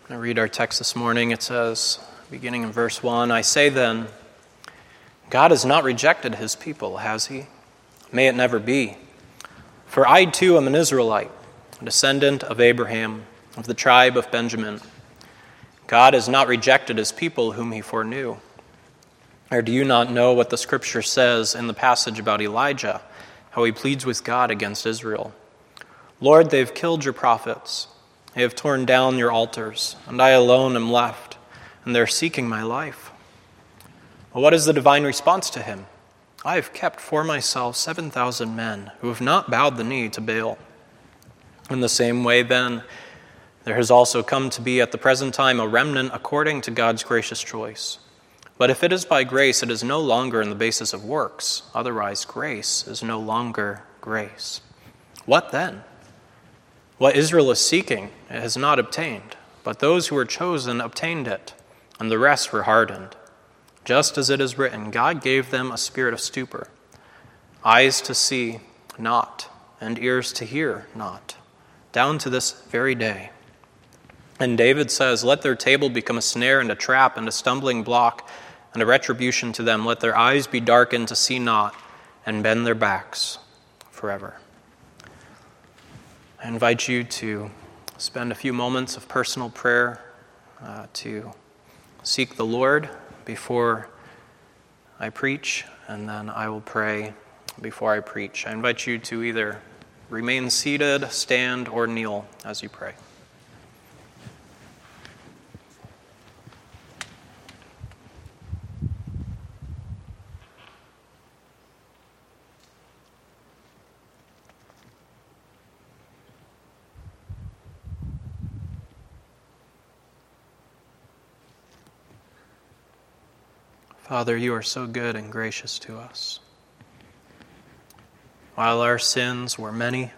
I read our text this morning. It says, beginning in verse 1, I say then, God has not rejected his people, has he? May it never be. For I too am an Israelite, a descendant of Abraham, of the tribe of Benjamin. God has not rejected his people whom he foreknew. Or do you not know what the scripture says in the passage about Elijah, how he pleads with God against Israel? Lord, they have killed your prophets. They have torn down your altars, and I alone am left, and they're seeking my life. Well, what is the divine response to him? I have kept for myself 7,000 men who have not bowed the knee to Baal. In the same way, then, there has also come to be at the present time a remnant according to God's gracious choice. But if it is by grace, it is no longer on the basis of works. Otherwise, grace is no longer grace. What then? What Israel is seeking, it has not obtained, but those who were chosen obtained it, and the rest were hardened. Just as it is written, God gave them a spirit of stupor, eyes to see not, and ears to hear not, down to this very day. And David says, let their table become a snare and a trap and a stumbling block and a retribution to them. Let their eyes be darkened to see not, and bend their backs forever. I invite you to spend a few moments of personal prayer to seek the Lord before I preach, and then I will pray before I preach. I invite you to either remain seated, stand, or kneel as you pray. Father, you are so good and gracious to us. While our sins were many,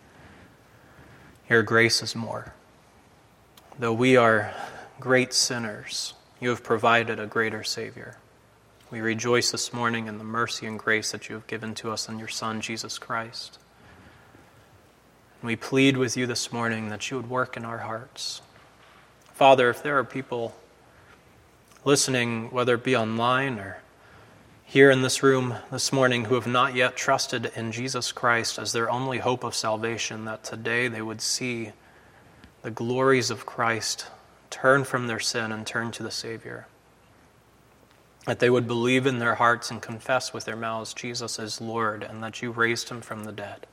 your grace is more. Though we are great sinners, you have provided a greater Savior. We rejoice this morning in the mercy and grace that you have given to us in your Son, Jesus Christ. And we plead with you this morning that you would work in our hearts. Father, if there are people listening, whether it be online or here in this room this morning, who have not yet trusted in Jesus Christ as their only hope of salvation, that today they would see the glories of Christ, turn from their sin and turn to the Savior. That they would believe in their hearts and confess with their mouths Jesus is Lord, and that you raised him from the dead.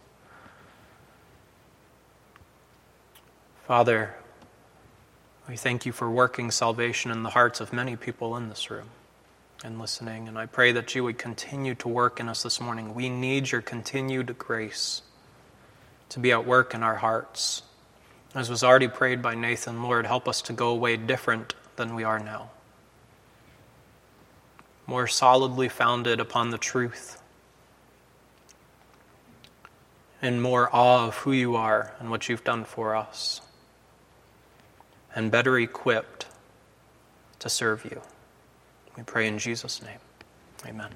Father, we thank you for working salvation in the hearts of many people in this room and listening. And I pray that you would continue to work in us this morning. We need your continued grace to be at work in our hearts. As was already prayed by Nathan, Lord, help us to go away different than we are now. More solidly founded upon the truth. In more awe of who you are and what you've done for us. And better equipped to serve you. We pray in Jesus' name. Amen.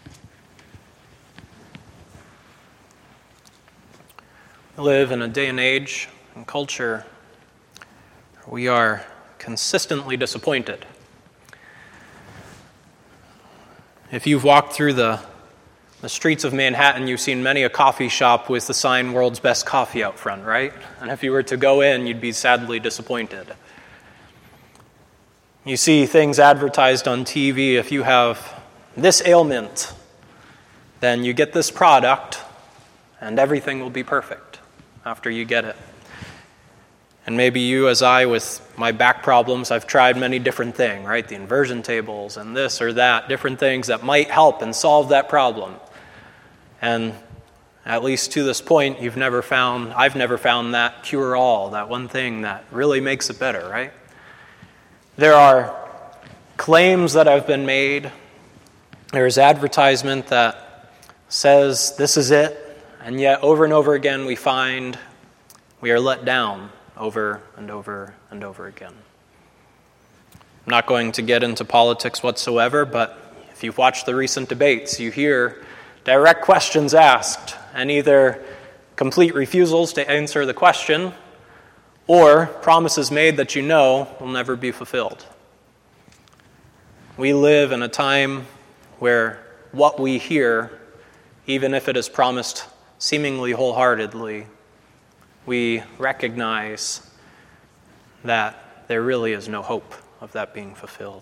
We live in a day and age and culture where we are consistently disappointed. If you've walked through the streets of Manhattan, you've seen many a coffee shop with the sign "World's Best Coffee" out front, right? And if you were to go in, you'd be sadly disappointed. You see things advertised on TV. If you have this ailment, then you get this product, and everything will be perfect after you get it. And maybe you, as I, with my back problems, I've tried many different things, right? The inversion tables and this or that, different things that might help and solve that problem. And at least to this point, I've never found that cure-all, that one thing that really makes it better, right? There are claims that have been made. There's advertisement that says this is it, and yet over and over again we find we are let down over and over and over again. I'm not going to get into politics whatsoever, but if you've watched the recent debates, you hear direct questions asked, and either complete refusals to answer the question or promises made that you know will never be fulfilled. We live in a time where what we hear, even if it is promised seemingly wholeheartedly, we recognize that there really is no hope of that being fulfilled.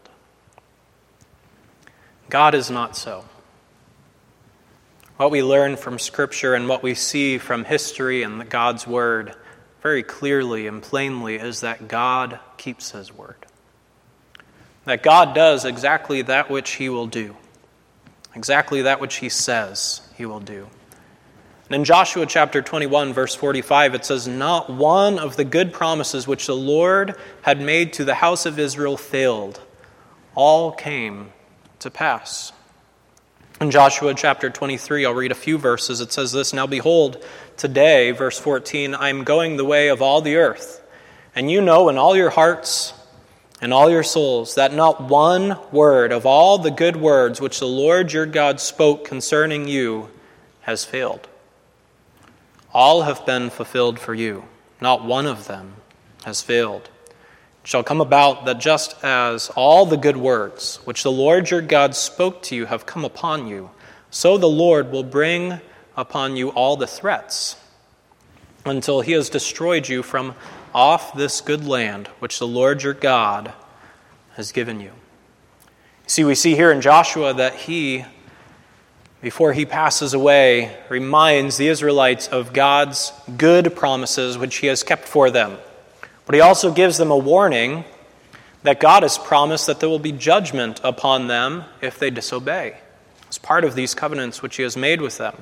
God is not so. What we learn from Scripture and what we see from history and God's Word very clearly and plainly is that God keeps His word. That God does exactly that which He will do. Exactly that which He says He will do. And in Joshua chapter 21, verse 45, it says, "Not one of the good promises which the Lord had made to the house of Israel failed. All came to pass." In Joshua chapter 23, I'll read a few verses. It says this, "Now behold, today," verse 14, "I am going the way of all the earth, and you know in all your hearts and all your souls that not one word of all the good words which the Lord your God spoke concerning you has failed. All have been fulfilled for you. Not one of them has failed. It shall come about that just as all the good words which the Lord your God spoke to you have come upon you, so the Lord will bring upon you all the threats until He has destroyed you from off this good land which the Lord your God has given you." See, we see here in Joshua that he, before he passes away, reminds the Israelites of God's good promises which He has kept for them. But he also gives them a warning that God has promised that there will be judgment upon them if they disobey. It's part of these covenants which He has made with them.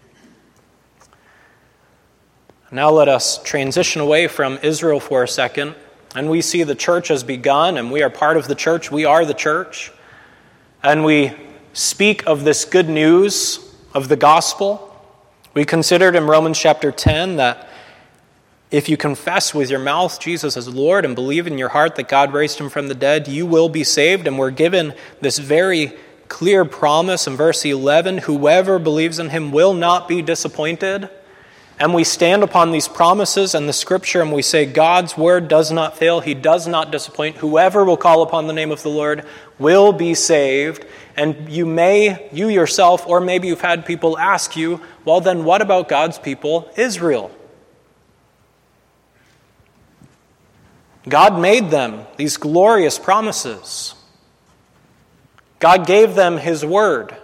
Now let us transition away from Israel for a second, and we see the church has begun, and we are part of the church. We are the church. And we speak of this good news of the gospel. We considered in Romans chapter 10 that if you confess with your mouth Jesus as Lord and believe in your heart that God raised Him from the dead, you will be saved. And we're given this very clear promise in verse 11, whoever believes in Him will not be disappointed. And we stand upon these promises and the Scripture and we say God's word does not fail. He does not disappoint. Whoever will call upon the name of the Lord will be saved. And you yourself, or maybe you've had people ask you, well then what about God's people, Israel? God made them these glorious promises. God gave them His word.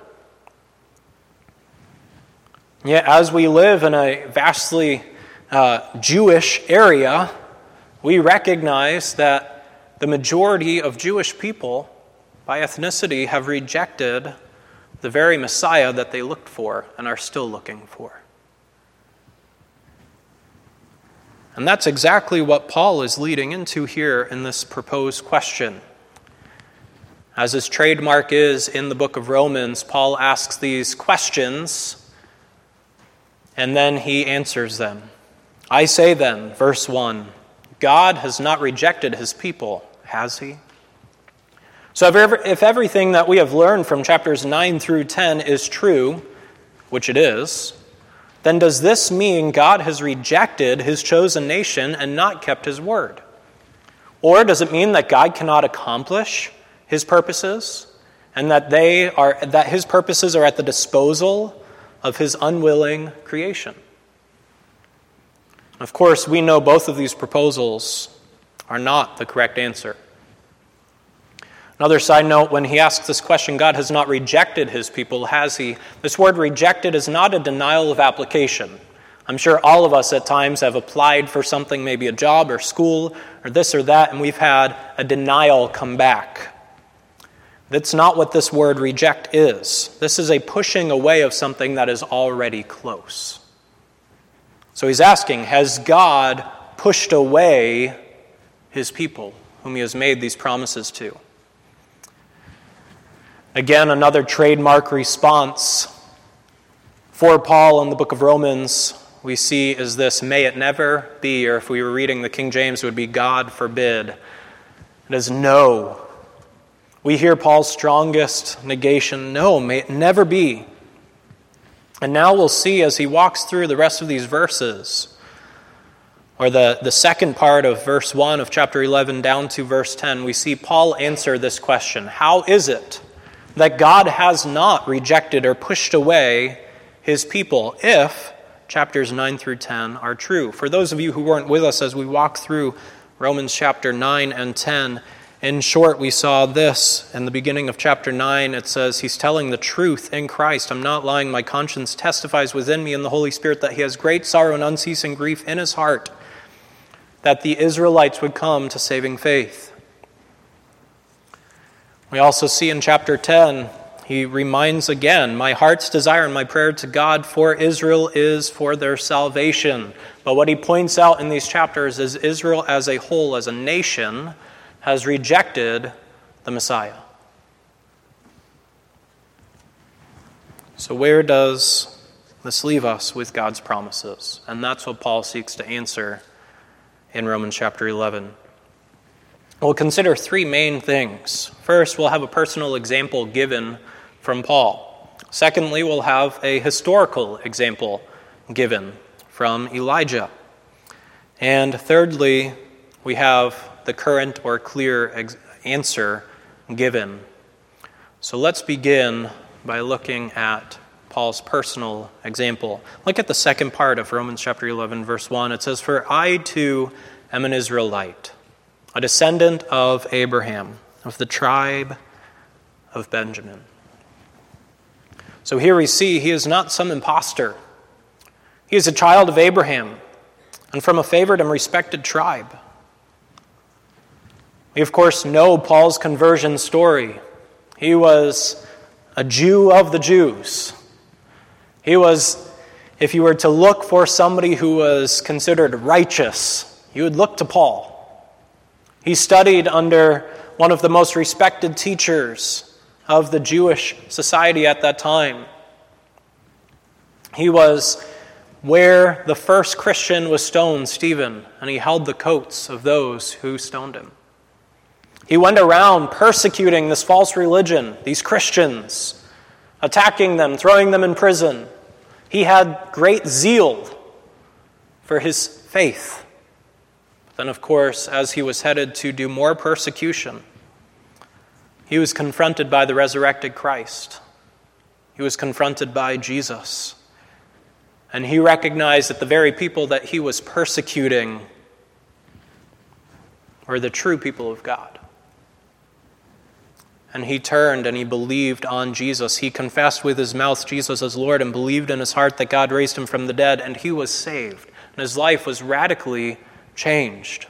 Yet as we live in a vastly Jewish area, we recognize that the majority of Jewish people, by ethnicity, have rejected the very Messiah that they looked for and are still looking for. And that's exactly what Paul is leading into here in this proposed question. As his trademark is in the book of Romans, Paul asks these questions, and then he answers them. I say then, verse 1, God has not rejected His people, has He? So if everything that we have learned from chapters 9 through 10 is true, which it is, then does this mean God has rejected His chosen nation and not kept His word? Or does it mean that God cannot accomplish His purposes and that His purposes are at the disposal of His unwilling creation? Of course, we know both of these proposals are not the correct answer. Another side note, when he asks this question, God has not rejected His people, has He? This word rejected is not a denial of application. I'm sure all of us at times have applied for something, maybe a job or school or this or that, and we've had a denial come back. That's not what this word reject is. This is a pushing away of something that is already close. So he's asking, has God pushed away His people, whom He has made these promises to? Again, another trademark response for Paul in the book of Romans we see is this, may it never be, or if we were reading the King James, it would be God forbid. It is no. We hear Paul's strongest negation, no, may it never be. And now we'll see as he walks through the rest of these verses or the second part of verse 1 of chapter 11 down to verse 10, we see Paul answer this question. How is it that God has not rejected or pushed away his people if chapters 9 through 10 are true? For those of you who weren't with us as we walked through Romans chapter 9 and 10, in short, we saw this in the beginning of chapter 9. It says, he's telling the truth in Christ. I'm not lying. My conscience testifies within me in the Holy Spirit that he has great sorrow and unceasing grief in his heart, that the Israelites would come to saving faith. We also see in chapter 10, he reminds again, my heart's desire and my prayer to God for Israel is for their salvation. But what he points out in these chapters is Israel as a whole, as a nation, has rejected the Messiah. So where does this leave us with God's promises? And that's what Paul seeks to answer in Romans chapter 11. We'll consider three main things. First, we'll have a personal example given from Paul. Secondly, we'll have a historical example given from Elijah. And thirdly, we have the current or clear answer given. So let's begin by looking at Paul's personal example. Look at the second part of Romans chapter 11, verse 1. It says, for I too am an Israelite, a descendant of Abraham, of the tribe of Benjamin. So here we see he is not some imposter. He is a child of Abraham and from a favored and respected tribe. We, of course, know Paul's conversion story. He was a Jew of the Jews. He was, if you were to look for somebody who was considered righteous, you would look to Paul. He studied under one of the most respected teachers of the Jewish society at that time. He was where the first Christian was stoned, Stephen, and he held the coats of those who stoned him. He went around persecuting this false religion, these Christians, attacking them, throwing them in prison. He had great zeal for his faith. But then, of course, as he was headed to do more persecution, he was confronted by the resurrected Christ. He was confronted by Jesus. And he recognized that the very people that he was persecuting were the true people of God. And he turned and he believed on Jesus. He confessed with his mouth Jesus as Lord and believed in his heart that God raised him from the dead, and he was saved. And his life was radically changed.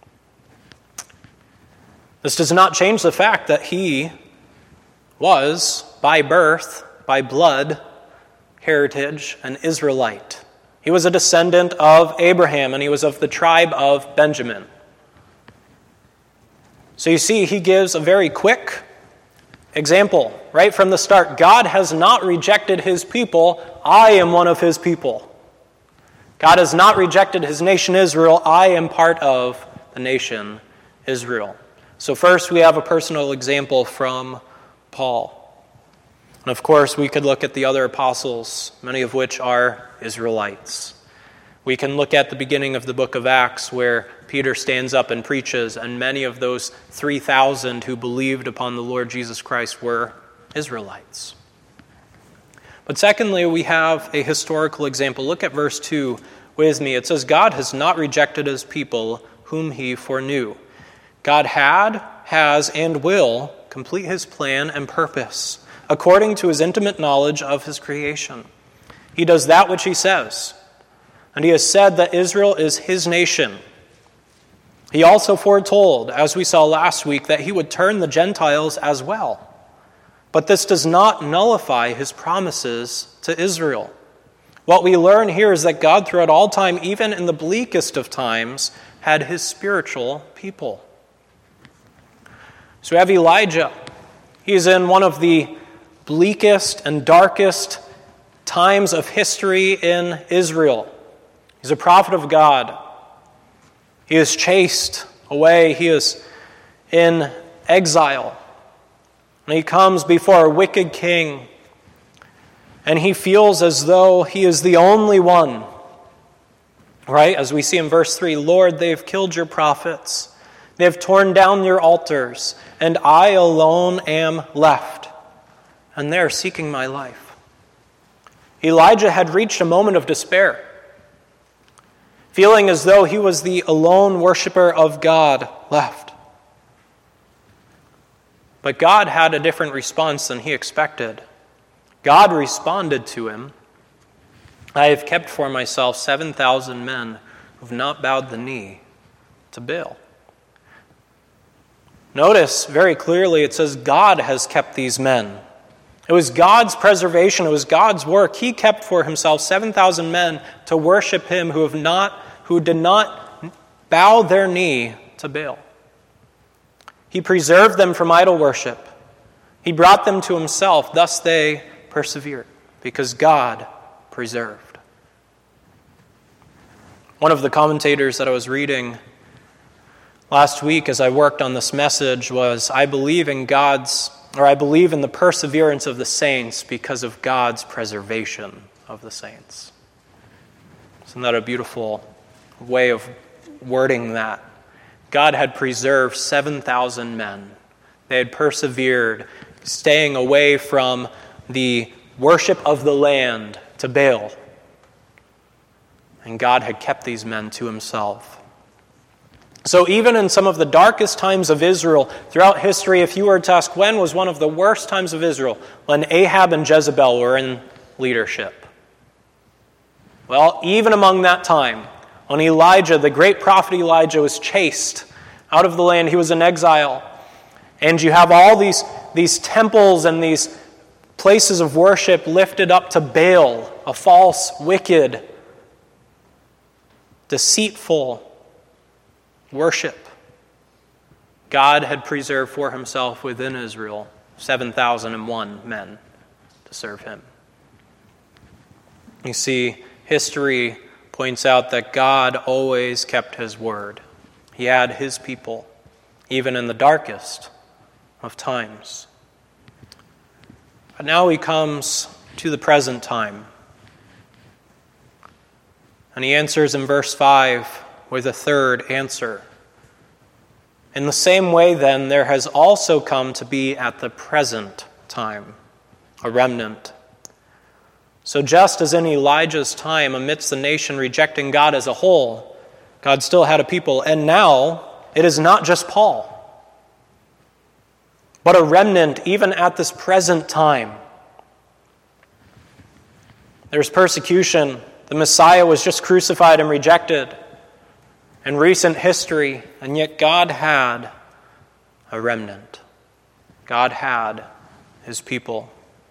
This does not change the fact that he was, by birth, by blood, heritage, an Israelite. He was a descendant of Abraham, and he was of the tribe of Benjamin. So you see, he gives a very quick example right from the start. God has not rejected his people. I am one of his people. God has not rejected his nation Israel. I am part of the nation Israel. So first we have a personal example from Paul. And of course we could look at the other apostles, many of which are Israelites. We can look at the beginning of the book of Acts where Peter stands up and preaches, and many of those 3,000 who believed upon the Lord Jesus Christ were Israelites. But secondly, we have a historical example. Look at verse 2 with me. It says, God has not rejected his people whom he foreknew. God had, has, and will complete his plan and purpose according to his intimate knowledge of his creation. He does that which he says. And he has said that Israel is his nation. He also foretold, as we saw last week, that he would turn the Gentiles as well. But this does not nullify his promises to Israel. What we learn here is that God, throughout all time, even in the bleakest of times, had his spiritual people. So we have Elijah. He's in one of the bleakest and darkest times of history in Israel. He's a prophet of God. He is chased away. He is in exile. And he comes before a wicked king. And he feels as though he is the only one Right? As we see in verse 3, Lord, they have killed your prophets. They have torn down your altars, and I alone am left. And they are seeking my life. Elijah had reached a moment of despair, feeling as though he was the alone worshiper of God left. But God had a different response than he expected. God responded to him, I have kept for myself 7,000 men who have not bowed the knee to Baal. Notice very clearly it says God has kept these men. It was God's preservation. It was God's work. He kept for himself 7,000 men to worship him who did not bow their knee to Baal. He preserved them from idol worship. He brought them to himself. Thus they persevered because God preserved. One of the commentators that I was reading last week as I worked on this message was, I believe in the perseverance of the saints because of God's preservation of the saints. Isn't that a beautiful way of wording that? God had preserved 7,000 men. They had persevered, staying away from the worship of the land to Baal. And God had kept these men to himself. So even in some of the darkest times of Israel throughout history, if you were to ask when was one of the worst times of Israel, when Ahab and Jezebel were in leadership. Well, even among that time, when Elijah, the great prophet Elijah, was chased out of the land, he was in exile, and you have all these temples and these places of worship lifted up to Baal, a false, wicked, deceitful worship. God had preserved for himself within Israel 7,001 men to serve him. You see, history points out that God always kept his word. He had his people, even in the darkest of times. But now he comes to the present time. And he answers in verse 5 with a third answer. In the same way, then, there has also come to be at the present time a remnant. So just as in Elijah's time, amidst the nation rejecting God as a whole, God still had a people. And now, it is not just Paul, but a remnant even at this present time. There's persecution. The Messiah was just crucified and rejected in recent history, and yet God had a remnant. God had his people.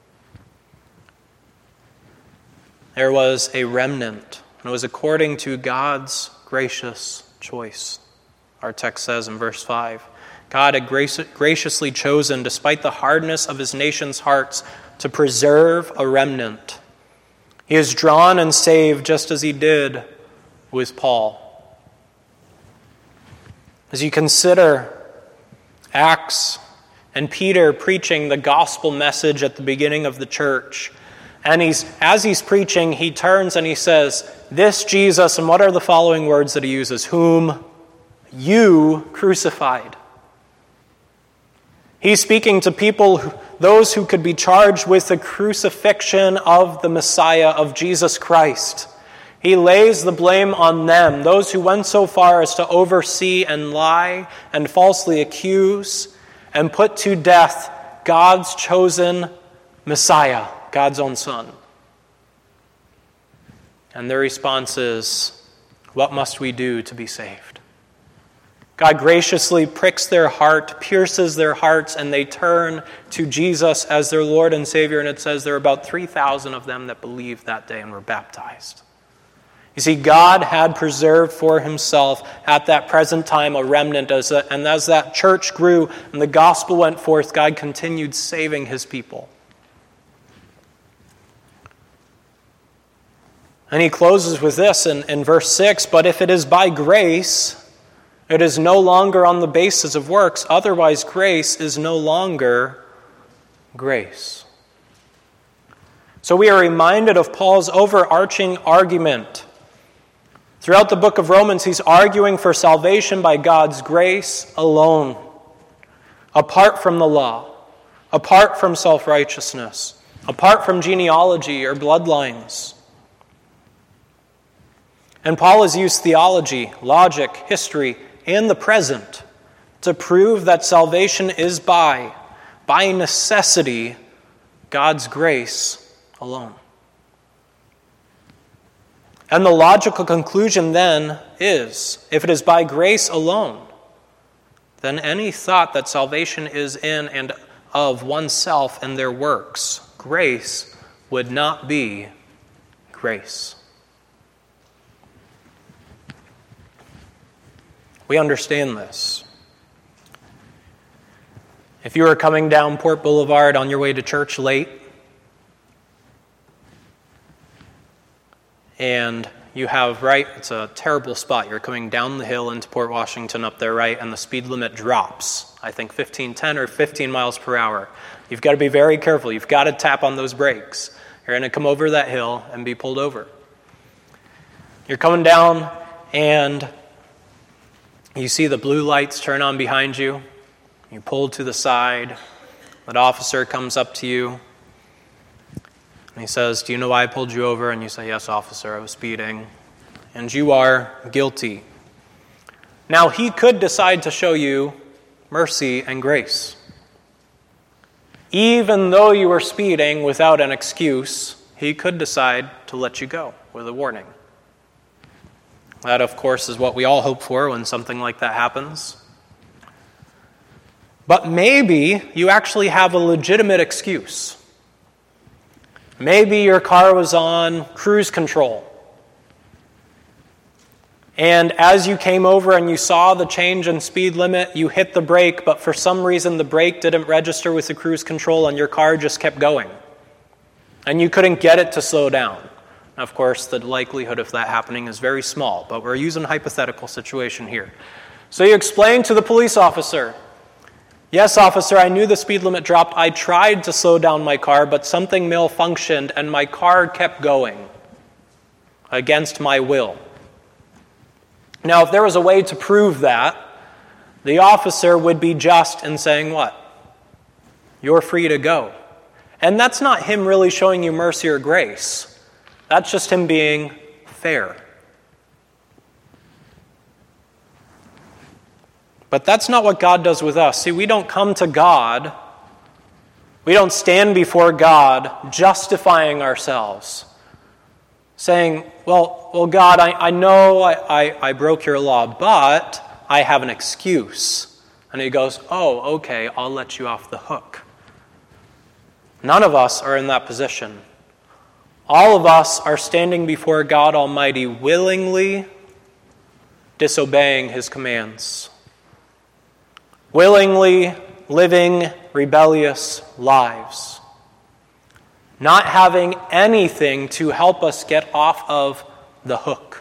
There was a remnant, and it was according to God's gracious choice. Our text says in verse 5, God had graciously chosen, despite the hardness of his nation's hearts, to preserve a remnant. He has drawn and saved just as he did with Paul. As you consider Acts and Peter preaching the gospel message at the beginning of the church, and as he's preaching, he turns and he says, this Jesus, and what are the following words that he uses? Whom you crucified. He's speaking to people, those who could be charged with the crucifixion of the Messiah, of Jesus Christ. He lays the blame on them, those who went so far as to oversee and lie and falsely accuse and put to death God's chosen Messiah, God's own Son. And their response is, what must we do to be saved? God graciously pricks their heart, pierces their hearts, and they turn to Jesus as their Lord and Savior. And it says there were about 3,000 of them that believed that day and were baptized. You see, God had preserved for himself at that present time a remnant. And as that church grew and the gospel went forth, God continued saving his people. And he closes with this in verse 6, but if it is by grace, it is no longer on the basis of works. Otherwise, grace is no longer grace. So we are reminded of Paul's overarching argument Throughout the book of Romans, he's arguing for salvation by God's grace alone, apart from the law, apart from self-righteousness, apart from genealogy or bloodlines. And Paul has used theology, logic, history, and the present to prove that salvation is by necessity, God's grace alone. And the logical conclusion then is, if it is by grace alone, then any thought that salvation is in and of oneself and their works, grace, would not be grace. We understand this. If you are coming down Port Boulevard on your way to church late, and you have it's a terrible spot. You're coming down the hill into Port Washington up there, right, and the speed limit drops, I think 10 or 15 miles per hour. You've got to be very careful. You've got to tap on those brakes. You're going to come over that hill and be pulled over. You're coming down and you see the blue lights turn on behind you. You pull to the side. That officer comes up to you. And he says, "Do you know why I pulled you over?" And you say, "Yes, officer, I was speeding." And you are guilty. Now, he could decide to show you mercy and grace. Even though you were speeding without an excuse, he could decide to let you go with a warning. That, of course, is what we all hope for when something like that happens. But maybe you actually have a legitimate excuse. Maybe your car was on cruise control. And as you came over and you saw the change in speed limit, you hit the brake, but for some reason the brake didn't register with the cruise control and your car just kept going. And you couldn't get it to slow down. Of course, the likelihood of that happening is very small, but we're using a hypothetical situation here. So you explain to the police officer, "Yes, officer, I knew the speed limit dropped. I tried to slow down my car, but something malfunctioned and my car kept going against my will." Now, if there was a way to prove that, the officer would be just in saying what? You're free to go. And that's not him really showing you mercy or grace. That's just him being fair. But that's not what God does with us. See, we don't come to God, we don't stand before God justifying ourselves, saying, well, God, I know I broke your law, but I have an excuse. And he goes, "Oh, okay, I'll let you off the hook." None of us are in that position. All of us are standing before God Almighty willingly disobeying his commands, willingly living rebellious lives, not having anything to help us get off of the hook.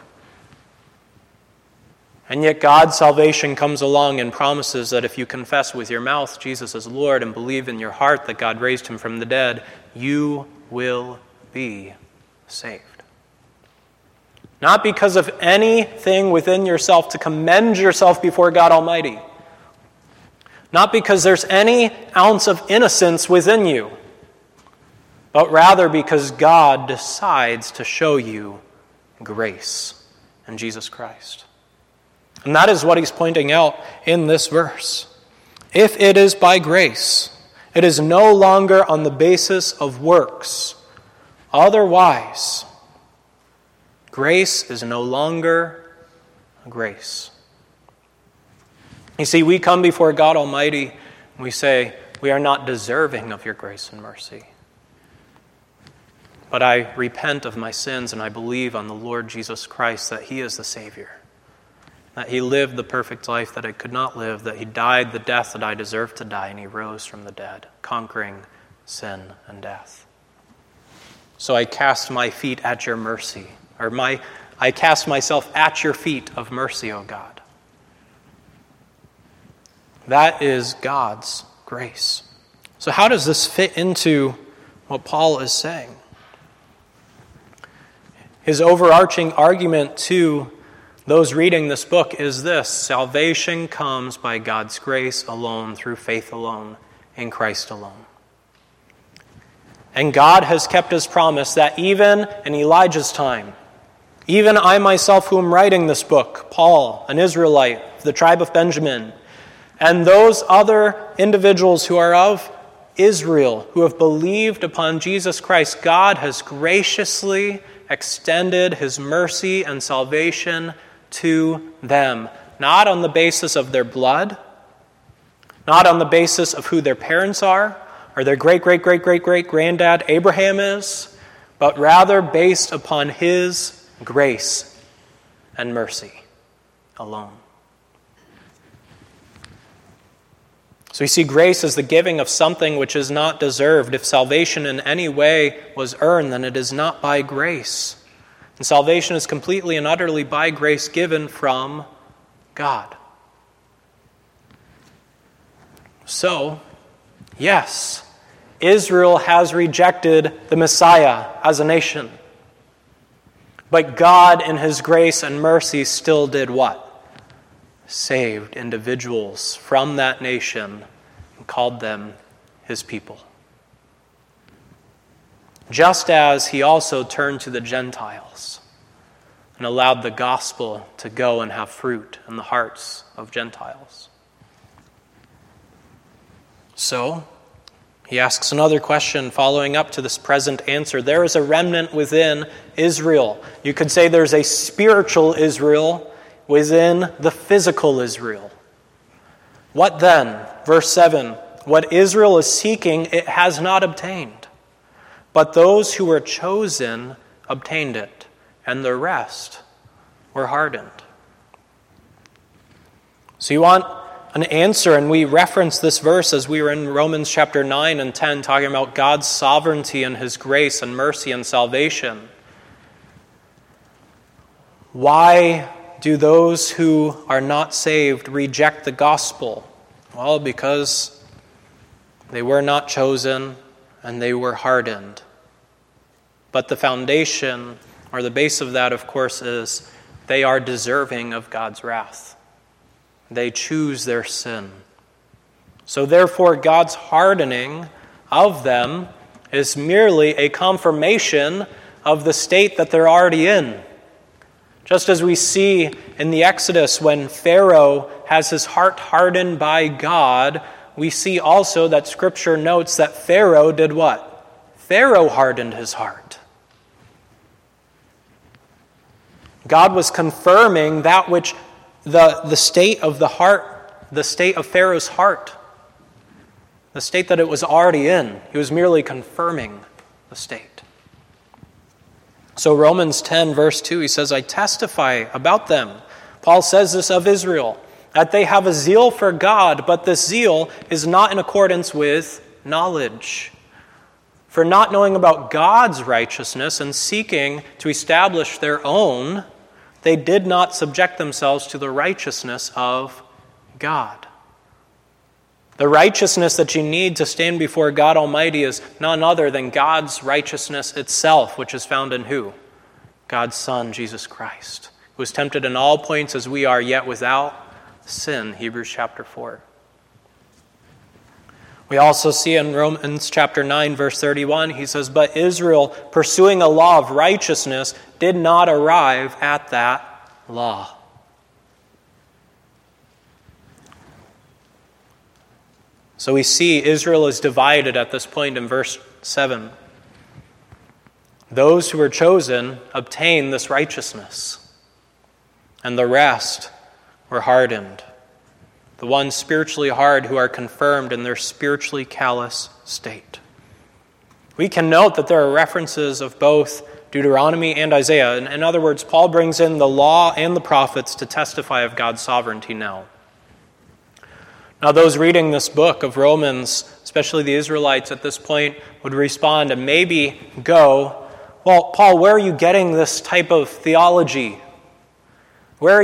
And yet God's salvation comes along and promises that if you confess with your mouth Jesus is Lord and believe in your heart that God raised him from the dead, you will be saved. Not because of anything within yourself to commend yourself before God Almighty. Not because there's any ounce of innocence within you, but rather because God decides to show you grace in Jesus Christ. And that is what he's pointing out in this verse. If it is by grace, it is no longer on the basis of works. Otherwise, grace is no longer grace. You see, we come before God Almighty and we say, we are not deserving of your grace and mercy. But I repent of my sins and I believe on the Lord Jesus Christ that he is the Savior. That he lived the perfect life that I could not live, that he died the death that I deserved to die, and he rose from the dead, conquering sin and death. So I cast my feet at your mercy, I cast myself at your feet of mercy, O God. That is God's grace. So how does this fit into what Paul is saying? His overarching argument to those reading this book is this: salvation comes by God's grace alone, through faith alone, in Christ alone. And God has kept his promise that even in Elijah's time, even I myself who am writing this book, Paul, an Israelite of the tribe of Benjamin, and those other individuals who are of Israel, who have believed upon Jesus Christ, God has graciously extended his mercy and salvation to them, not on the basis of their blood, not on the basis of who their parents are, or their great-great-great-great-great-granddad Abraham is, but rather based upon his grace and mercy alone. So we see grace as the giving of something which is not deserved. If salvation in any way was earned, then it is not by grace. And salvation is completely and utterly by grace given from God. So, yes, Israel has rejected the Messiah as a nation. But God, in his grace and mercy, still did what? Saved individuals from that nation and called them his people. Just as he also turned to the Gentiles and allowed the gospel to go and have fruit in the hearts of Gentiles. So, he asks another question following up to this present answer. There is a remnant within Israel. You could say there's a spiritual Israel within the physical Israel. What then? Verse 7, what Israel is seeking, it has not obtained. But those who were chosen obtained it, and the rest were hardened. So you want an answer, and we referenced this verse as we were in Romans chapter 9 and 10, talking about God's sovereignty and his grace and mercy and salvation. Why do those who are not saved reject the gospel? Well, because they were not chosen and they were hardened. But the foundation, or the base of that, of course, is they are deserving of God's wrath. They choose their sin. So therefore, God's hardening of them is merely a confirmation of the state that they're already in. Just as we see in the Exodus when Pharaoh has his heart hardened by God, we see also that Scripture notes that Pharaoh did what? Pharaoh hardened his heart. God was confirming that which the state of the heart, the state of Pharaoh's heart, the state that it was already in. He was merely confirming the state. So Romans 10 verse 2, he says, I testify about them. Paul says this of Israel, that they have a zeal for God, but this zeal is not in accordance with knowledge. For not knowing about God's righteousness and seeking to establish their own, they did not subject themselves to the righteousness of God. The righteousness that you need to stand before God Almighty is none other than God's righteousness itself, which is found in who? God's Son, Jesus Christ, who was tempted in all points as we are, yet without sin, Hebrews chapter 4. We also see in Romans chapter 9, verse 31, he says, but Israel, pursuing a law of righteousness, did not arrive at that law. So we see Israel is divided at this point in verse 7. Those who were chosen obtained this righteousness, and the rest were hardened. The ones spiritually hard who are confirmed in their spiritually callous state. We can note that there are references of both Deuteronomy and Isaiah. In other words, Paul brings in the law and the prophets to testify of God's sovereignty now. Now, those reading this book of Romans, especially the Israelites at this point, would respond and maybe go, well, Paul, where are you getting this type of theology? Are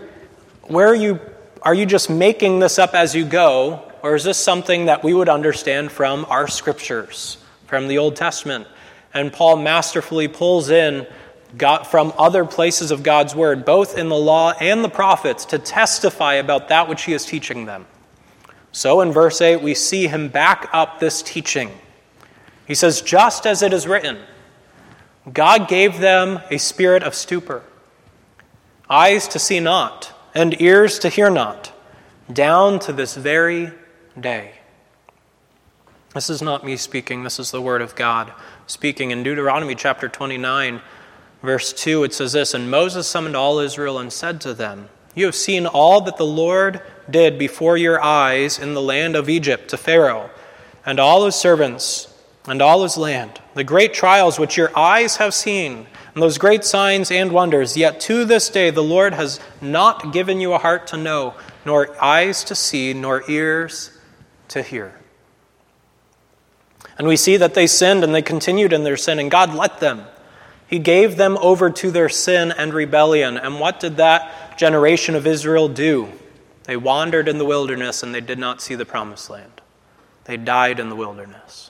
you just making this up as you go, or is this something that we would understand from our scriptures, from the Old Testament? And Paul masterfully pulls in from other places of God's word, both in the law and the prophets, to testify about that which he is teaching them. So in verse 8, we see him back up this teaching. He says, just as it is written, God gave them a spirit of stupor, eyes to see not, and ears to hear not, down to this very day. This is not me speaking, this is the word of God speaking. In Deuteronomy chapter 29, verse 2, it says this, and Moses summoned all Israel and said to them, you have seen all that the Lord did before your eyes in the land of Egypt to Pharaoh, and all his servants, and all his land, the great trials which your eyes have seen, and those great signs and wonders. Yet to this day the Lord has not given you a heart to know, nor eyes to see, nor ears to hear. And we see that they sinned and they continued in their sin, and God let them. He gave them over to their sin and rebellion. And what did that generation of Israel do? They wandered in the wilderness and they did not see the promised land. They died in the wilderness.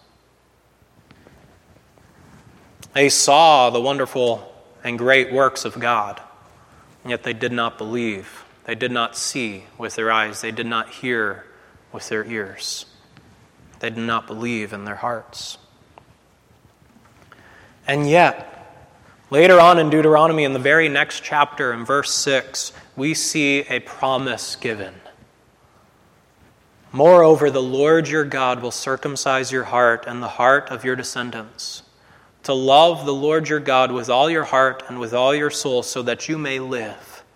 They saw the wonderful and great works of God, and yet they did not believe. They did not see with their eyes. They did not hear with their ears. They did not believe in their hearts. And yet, later on in Deuteronomy, in the very next chapter, in verse 6, we see a promise given. Moreover, the Lord your God will circumcise your heart and the heart of your descendants, to love the Lord your God with all your heart and with all your soul, so that you may live.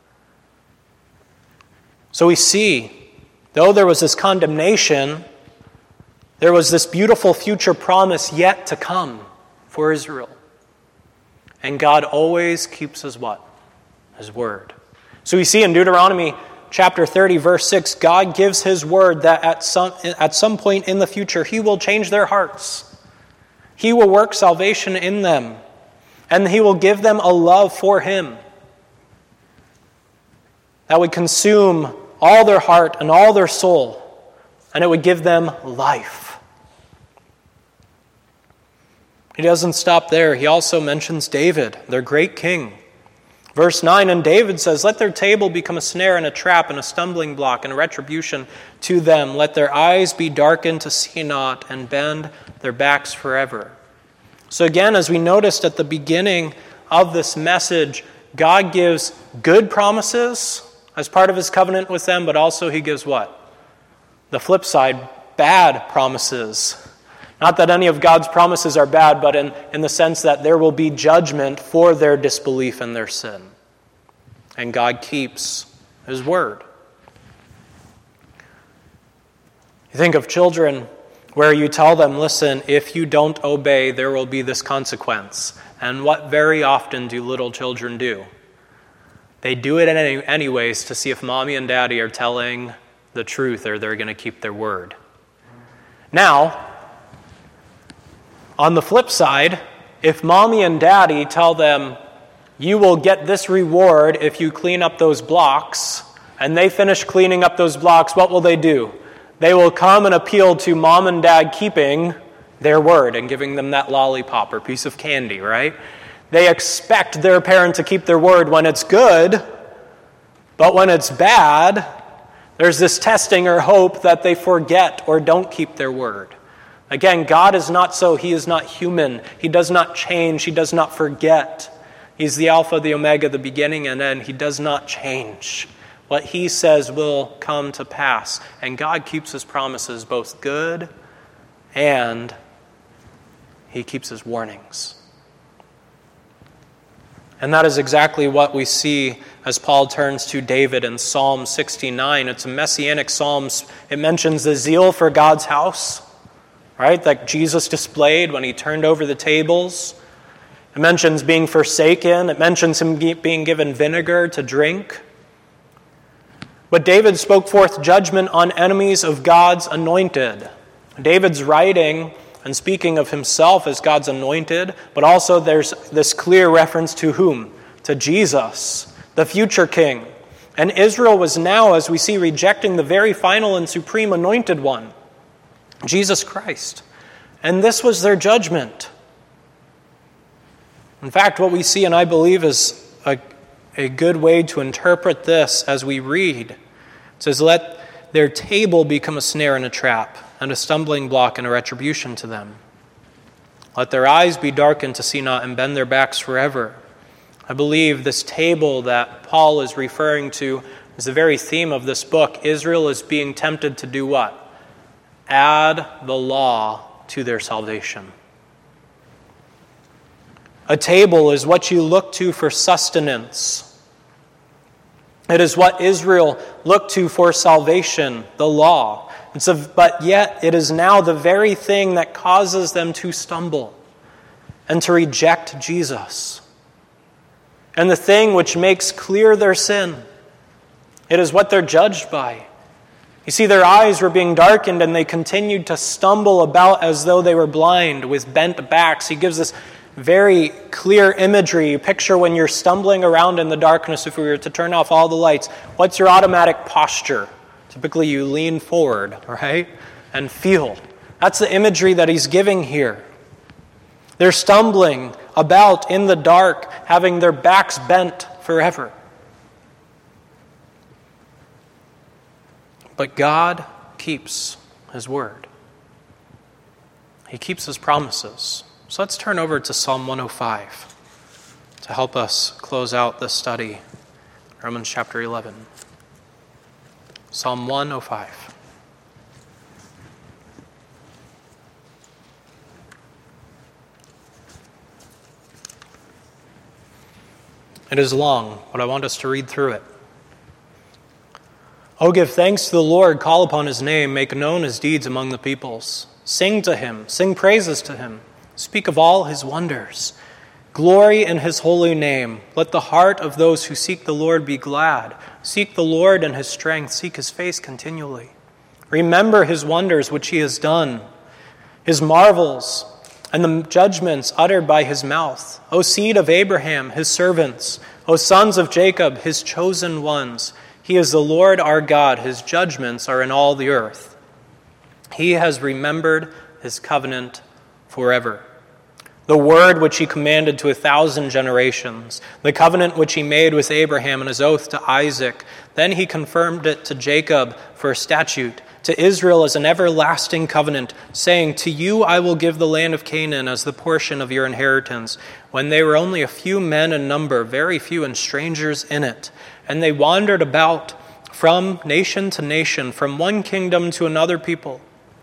So we see, though there was this condemnation, there was this beautiful future promise yet to come for Israel. And God always keeps his what? His word. So we see in Deuteronomy chapter 30, verse 6, God gives his word that at some point in the future, he will change their hearts. He will work salvation in them, and he will give them a love for him that would consume all their heart and all their soul, and it would give them life. He doesn't stop there. He also mentions David, their great king. Verse 9, and David says, let their table become a snare and a trap and a stumbling block and a retribution to them. Let their eyes be darkened to see not and bend their backs forever. So again, as we noticed at the beginning of this message, God gives good promises as part of his covenant with them, but also he gives what? The flip side, bad promises. Not that any of God's promises are bad, but in the sense that there will be judgment for their disbelief and their sin. And God keeps his word. You think of children where you tell them, listen, if you don't obey, there will be this consequence. And what very often do little children do? They do it anyways to see if mommy and daddy are telling the truth or they're going to keep their word. Now, on the flip side, if mommy and daddy tell them, you will get this reward if you clean up those blocks, and they finish cleaning up those blocks, what will they do? They will come and appeal to mom and dad keeping their word and giving them that lollipop or piece of candy, right? They expect their parent to keep their word when it's good, but when it's bad, there's this testing or hope that they forget or don't keep their word. Again, God is not so. He is not human. He does not change. He does not forget. He's the Alpha, the Omega, the beginning and end. He does not change. What he says will come to pass. And God keeps his promises both good and he keeps his warnings. And that is exactly what we see as Paul turns to David in Psalm 69. It's a messianic psalm. It mentions the zeal for God's house, right, that Jesus displayed when he turned over the tables. It mentions being forsaken. It mentions him being given vinegar to drink. But David spoke forth judgment on enemies of God's anointed. David's writing and speaking of himself as God's anointed, but also there's this clear reference to whom? To Jesus, the future king. And Israel was now, as we see, rejecting the very final and supreme anointed one, Jesus Christ. And this was their judgment. In fact, what we see, and I believe is a good way to interpret this as we read, it says, let their table become a snare and a trap, and a stumbling block and a retribution to them. Let their eyes be darkened to see not, and bend their backs forever. I believe this table that Paul is referring to is the very theme of this book. Israel is being tempted to do what? Add the law to their salvation. A table is what you look to for sustenance. It is what Israel looked to for salvation, the law. But yet it is now the very thing that causes them to stumble and to reject Jesus. And the thing which makes clear their sin. It is what they're judged by. You see, their eyes were being darkened and they continued to stumble about as though they were blind with bent backs. He gives this very clear imagery. You picture when you're stumbling around in the darkness, if we were to turn off all the lights, what's your automatic posture? Typically you lean forward, right? And feel. That's the imagery that he's giving here. They're stumbling about in the dark, having their backs bent forever. But God keeps his word. He keeps his promises. So let's turn over to Psalm 105 to help us close out this study, Romans chapter 11. Psalm 105. It is long, but I want us to read through it. Oh, give thanks to the Lord, call upon his name, make known his deeds among the peoples. Sing to him, sing praises to him, speak of all his wonders. Glory in his holy name. Let the heart of those who seek the Lord be glad. Seek the Lord in his strength, seek his face continually. Remember his wonders which he has done, his marvels, and the judgments uttered by his mouth. O seed of Abraham, his servants, O sons of Jacob, his chosen ones. He is the Lord our God. His judgments are in all the earth. He has remembered his covenant forever. The word which he commanded to 1,000 generations, the covenant which he made with Abraham and his oath to Isaac. Then he confirmed it to Jacob for a statute, to Israel as an everlasting covenant, saying, to you I will give the land of Canaan as the portion of your inheritance, when they were only a few men in number, very few, and strangers in it. And they wandered about from nation to nation, from one kingdom to another people.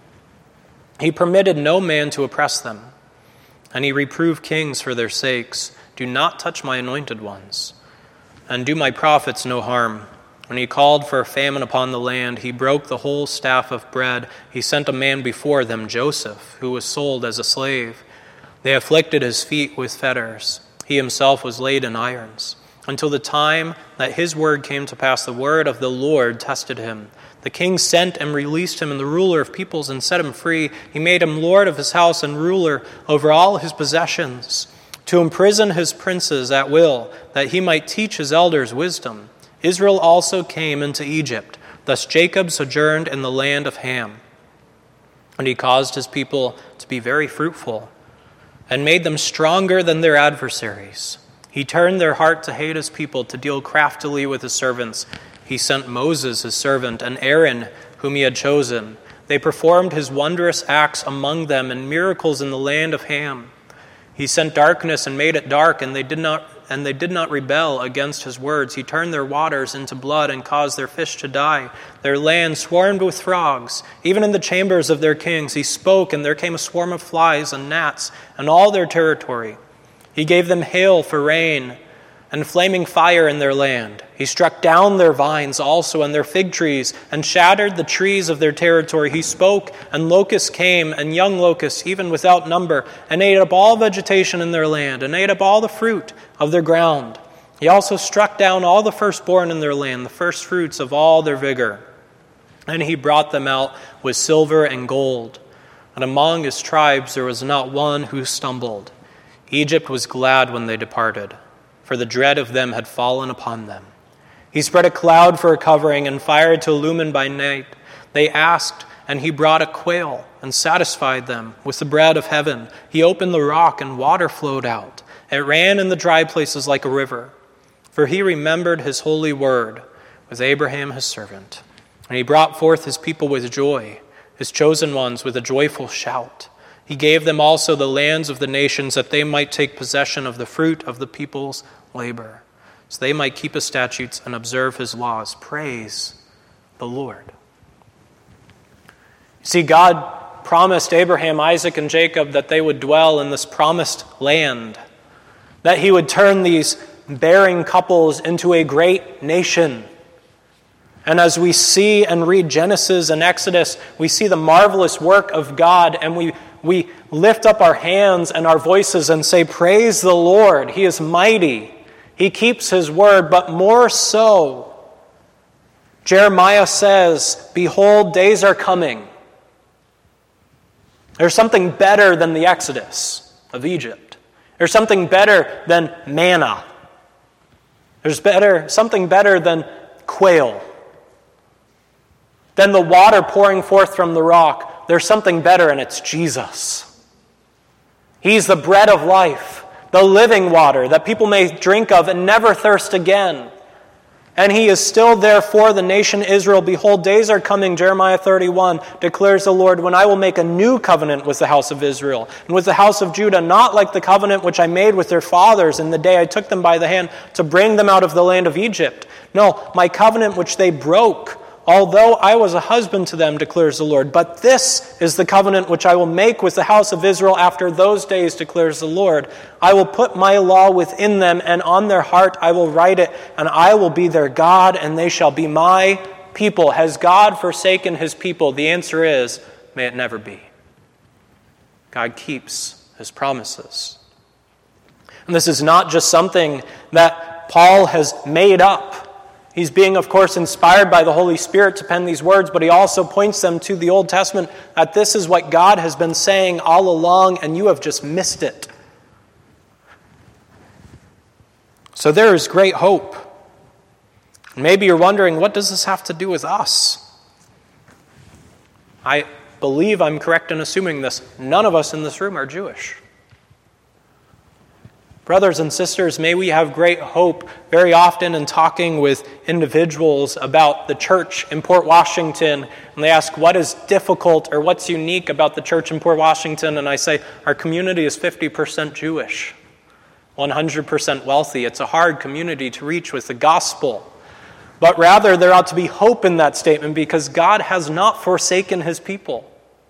He permitted no man to oppress them, and he reproved kings for their sakes. Do not touch my anointed ones, and do my prophets no harm. When he called for a famine upon the land, he broke the whole staff of bread. He sent a man before them, Joseph, who was sold as a slave. They afflicted his feet with fetters. He himself was laid in irons, until the time that his word came to pass. The word of the Lord tested him. The king sent and released him, and the ruler of peoples, and set him free. He made him lord of his house and ruler over all his possessions, to imprison his princes at will, that he might teach his elders wisdom. Israel also came into Egypt. Thus Jacob sojourned in the land of Ham. And he caused his people to be very fruitful, and made them stronger than their adversaries. He turned their heart to hate his people, to deal craftily with his servants. He sent Moses, his servant, and Aaron, whom he had chosen. They performed his wondrous acts among them, and miracles in the land of Ham. He sent darkness and made it dark, and they did not rebel against his words. He turned their waters into blood and caused their fish to die. Their land swarmed with frogs. Even in the chambers of their kings he spoke, and there came a swarm of flies and gnats in all their territory. He gave them hail for rain and flaming fire in their land. He struck down their vines also and their fig trees, and shattered the trees of their territory. He spoke, and locusts came, and young locusts, even without number, and ate up all vegetation in their land, and ate up all the fruit of their ground. He also struck down all the firstborn in their land, the first fruits of all their vigor. And he brought them out with silver and gold. And among his tribes there was not one who stumbled. Egypt was glad when they departed, for the dread of them had fallen upon them. He spread a cloud for a covering, and fire to illumine by night. They asked, and he brought a quail, and satisfied them with the bread of heaven. He opened the rock, and water flowed out, It ran in the dry places like a river. For he remembered his holy word with Abraham his servant. And he brought forth his people with joy, his chosen ones with a joyful shout. He gave them also the lands of the nations, that they might take possession of the fruit of the people's labor, so they might keep his statutes and observe his laws. Praise the Lord. You see, God promised Abraham, Isaac, and Jacob that they would dwell in this promised land, that he would turn these bearing couples into a great nation. And as we see and read Genesis and Exodus, we see the marvelous work of God, and we lift up our hands and our voices and say, praise the Lord. He is mighty. He keeps his word, but more so, Jeremiah says, behold, days are coming. There's something better than the Exodus of Egypt. There's something better than manna. There's something better than quail. Than the water pouring forth from the rock. There's something better, and it's Jesus. He's the bread of life, the living water that people may drink of and never thirst again. And he is still there for the nation Israel. Behold, days are coming, Jeremiah 31, declares the Lord, when I will make a new covenant with the house of Israel and with the house of Judah, not like the covenant which I made with their fathers in the day I took them by the hand to bring them out of the land of Egypt. No, my covenant which they broke, although I was a husband to them, declares the Lord. But this is the covenant which I will make with the house of Israel after those days, declares the Lord. I will put my law within them, and on their heart I will write it, and I will be their God, and they shall be my people. Has God forsaken his people? The answer is, may it never be. God keeps his promises. And this is not just something that Paul has made up. He's being, of course, inspired by the Holy Spirit to pen these words, but he also points them to the Old Testament, that this is what God has been saying all along, and you have just missed it. So there is great hope. Maybe you're wondering, what does this have to do with us? I believe I'm correct in assuming this. None of us in this room are Jewish. Brothers and sisters, may we have great hope very often in talking with individuals about the church in Port Washington, and they ask what is difficult or what's unique about the church in Port Washington, and I say our community is 50% Jewish, 100% wealthy. It's a hard community to reach with the gospel. But rather, there ought to be hope in that statement because God has not forsaken his people.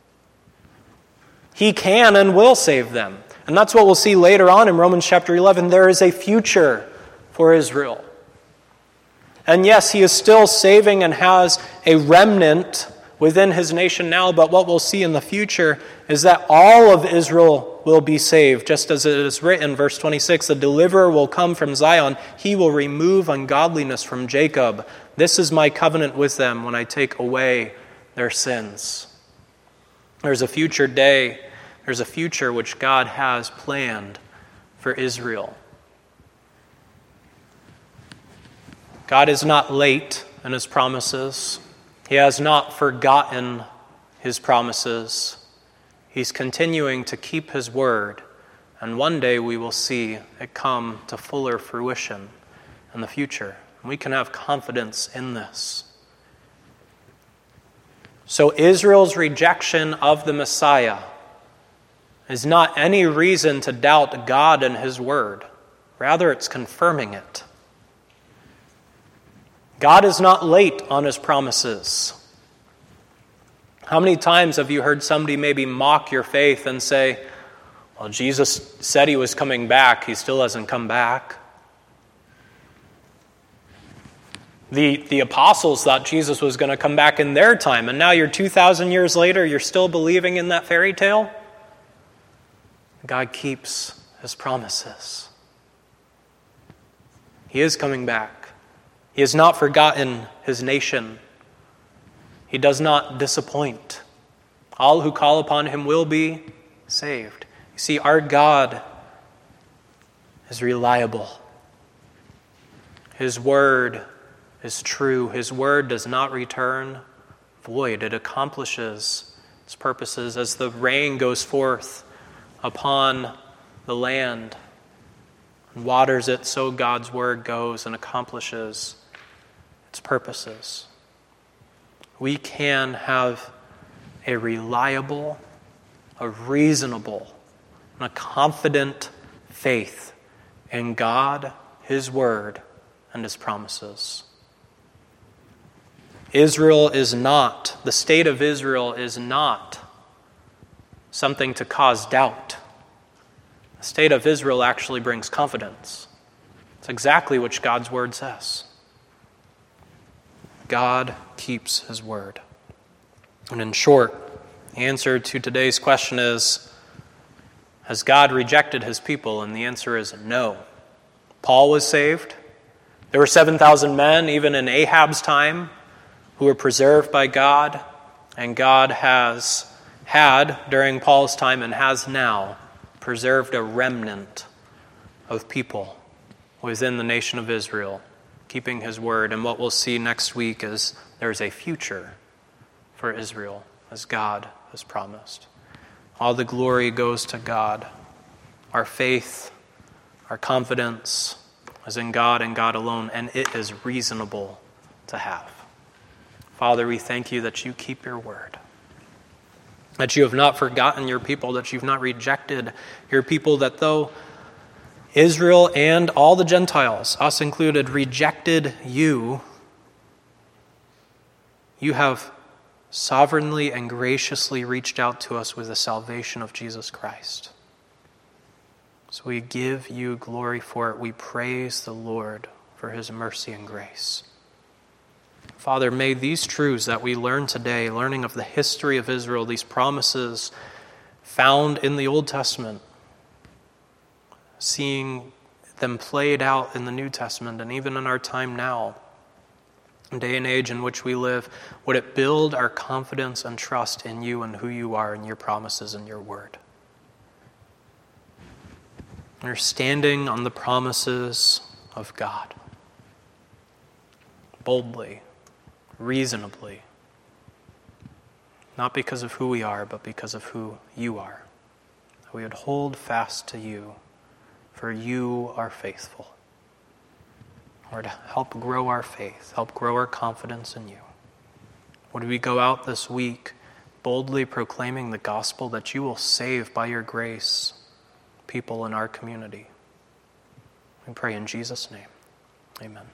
He can and will save them. And that's what we'll see later on in Romans chapter 11. There is a future for Israel. And yes, he is still saving and has a remnant within his nation now, but what we'll see in the future is that all of Israel will be saved. Just as it is written, verse 26, the deliverer will come from Zion. He will remove ungodliness from Jacob. This is my covenant with them when I take away their sins. There's a future day. There's a future which God has planned for Israel. God is not late in his promises. He has not forgotten his promises. He's continuing to keep his word, and one day we will see it come to fuller fruition in the future. And we can have confidence in this. So Israel's rejection of the Messiah is not any reason to doubt God and his word. Rather, it's confirming it. God is not late on his promises. How many times have you heard somebody maybe mock your faith and say, well, Jesus said he was coming back. He still hasn't come back. The apostles thought Jesus was going to come back in their time, and now you're 2,000 years later, you're still believing in that fairy tale? God keeps his promises. He is coming back. He has not forgotten his nation. He does not disappoint. All who call upon him will be saved. You see, our God is reliable. His word is true. His word does not return void. It accomplishes its purposes as the rain goes forth upon the land. and waters it so God's word goes and accomplishes its purposes. We can have a reliable, a reasonable, and a confident faith in God, His word, and His promises. The state of Israel is not something to cause doubt. The state of Israel actually brings confidence. It's exactly what God's word says. God keeps His word. And in short, the answer to today's question is, has God rejected His people? And the answer is no. Paul was saved. There were 7,000 men, even in Ahab's time, who were preserved by God. And God has had, during Paul's time, and has now, preserved a remnant of people within the nation of Israel, keeping His word. And what we'll see next week is there's a future for Israel, as God has promised. All the glory goes to God. Our faith, our confidence is in God and God alone, and it is reasonable to have. Father, we thank You that You keep Your word, that You have not forgotten Your people, that You've not rejected Your people, that though Israel and all the Gentiles, us included, rejected You, You have sovereignly and graciously reached out to us with the salvation of Jesus Christ. So we give You glory for it. We praise the Lord for His mercy and grace. Father, may these truths that we learn today, learning of the history of Israel, these promises found in the Old Testament, seeing them played out in the New Testament and even in our time now, day and age in which we live, would it build our confidence and trust in You and who You are and Your promises and Your word. We're standing on the promises of God, boldly, reasonably, not because of who we are, but because of who You are. We would hold fast to You, for You are faithful. Lord, help grow our faith, help grow our confidence in You. Would we go out this week boldly proclaiming the gospel that You will save by Your grace people in our community. We pray in Jesus' name. Amen.